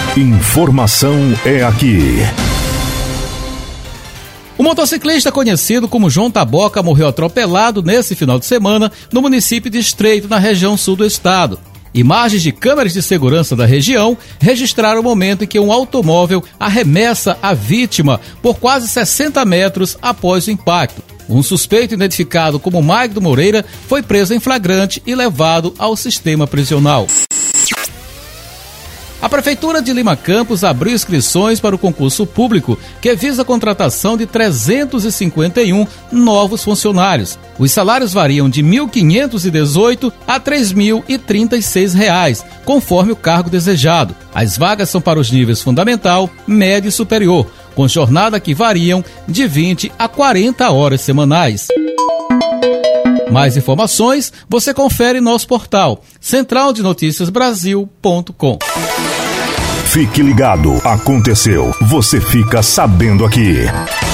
Informação é aqui. O motociclista conhecido como João Taboca morreu atropelado nesse final de semana no município de Estreito, na região sul do estado. Imagens de câmeras de segurança da região registraram o momento em que um automóvel arremessa a vítima por quase 60 metros após o impacto. Um suspeito identificado como Magno Moreira foi preso em flagrante e levado ao sistema prisional. A Prefeitura de Lima Campos abriu inscrições para o concurso público que visa a contratação de 351 novos funcionários. Os salários variam de R$ 1.518 a R$ 3.036, conforme o cargo desejado. As vagas são para os níveis fundamental, médio e superior, com jornada que variam de 20 a 40 horas semanais. Mais informações você confere em nosso portal centraldenoticiasbrasil.com. Fique ligado, aconteceu, você fica sabendo aqui.